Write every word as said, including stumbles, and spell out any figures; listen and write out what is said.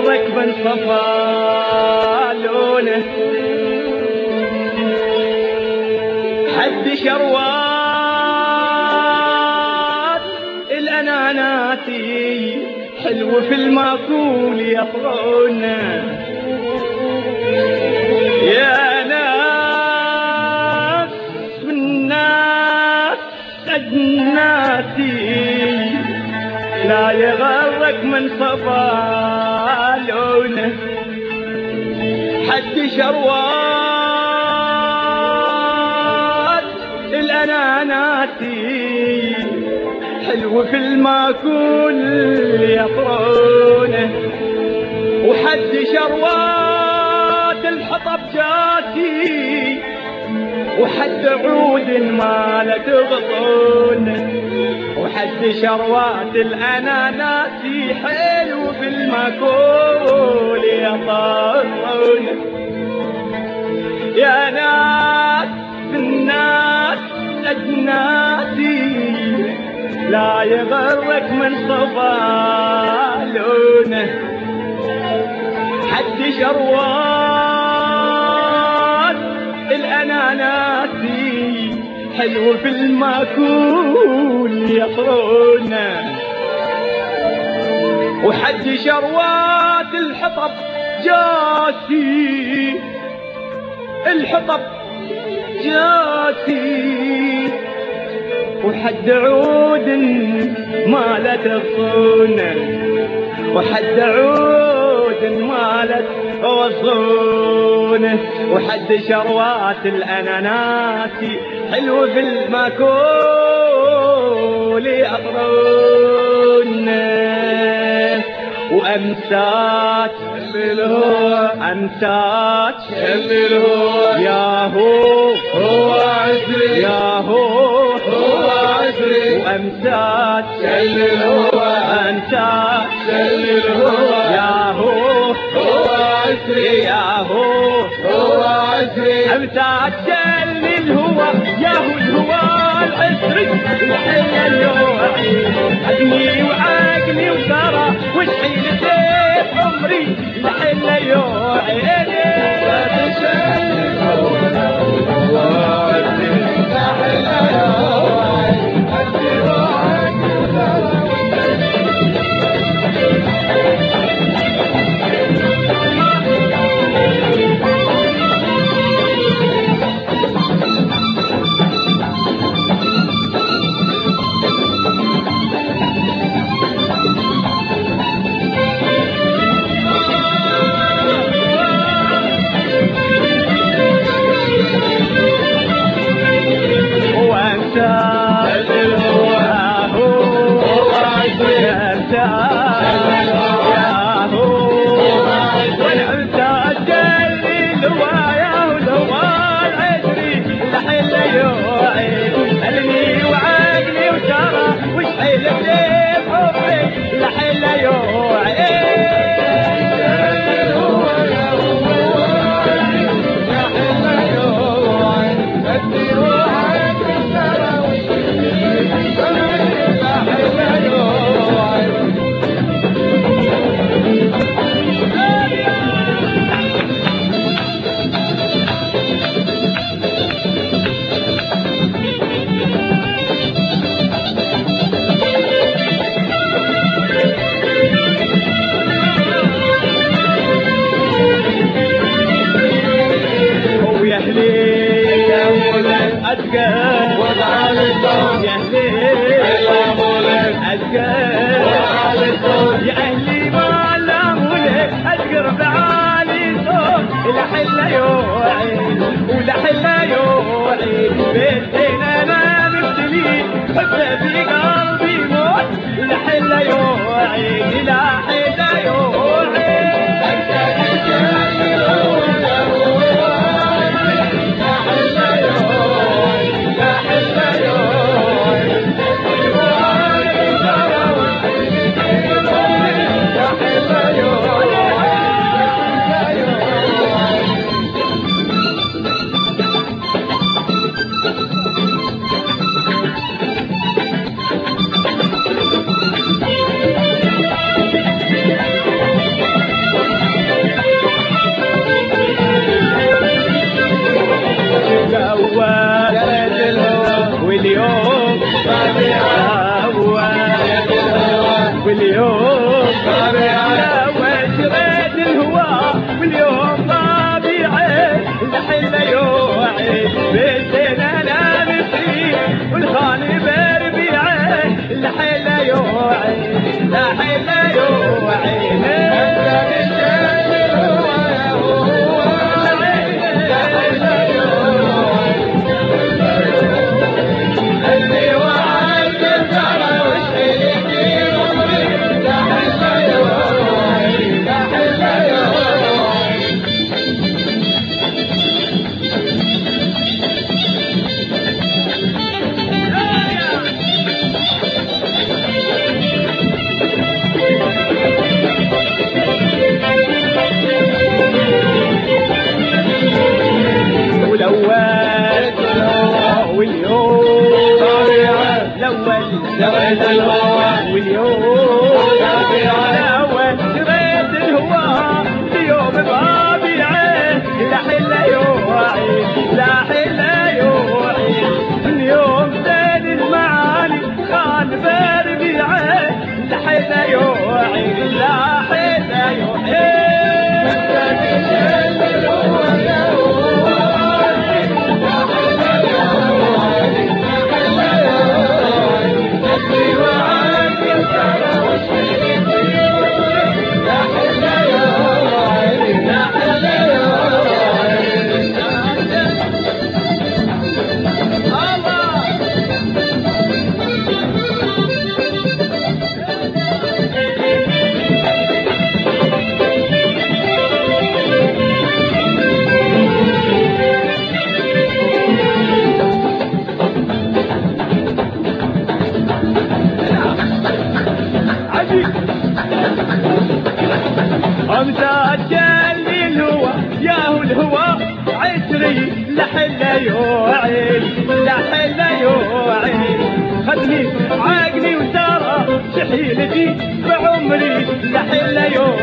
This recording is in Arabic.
يغرك من صفا لونه حد شروات الأناناتي حلو في الماكول يطرونه يا ناس والناس أجناتي لا يغرك من صفا لونه حد شروات الأناناتي حلو في الماكول يطرونه وحد شروات الحطب جاتي وحد عود ما لا تغطونه وحد شروات الأناناسي حلو في الماكول يطرونه يا ناس الناس أجناتي لا يغرك من صفا لونه حد شروات الأناناسي حلو في الماكول يطرونه وحد شروات الحطب جاتي الحطب جاتي وحد عود ما لا تغصونه وحد عود ما لا تغصونه وحد شروات الأناناسي حلو في الماكول يطرونه وأمسات أمسات ياهو هو عسري ياهو هو عسري وأمسات هو أمسات هو ياهو هو عسري ياهو هو عسري أمسات شل الهوى ياهو الهوى العسري الحين اليوعي أدني وعقلي وسرى والحين سيف عمري الحين اليوعي يا أهلي ما لامولك أذكر بعالي صوت لحلة يوعي ولحلة يوعي بيتين أنا مبتلي حبه في قلبي موت لحلة يوعي لحلة يوعي شريت الهوى واليوم ودافع الاول شريت الهوى اليوم بابي عين لا حله يوعي لا حله يوعي اليوم زين المعاني خان باربي عين لا حله يوعي لا حله يوعي امزاج جلي الهوى ياهو الهوى عشري لحله يوعي لحله يوعي خدني عقلي وساره شحيلتي بعمري لحله يوعي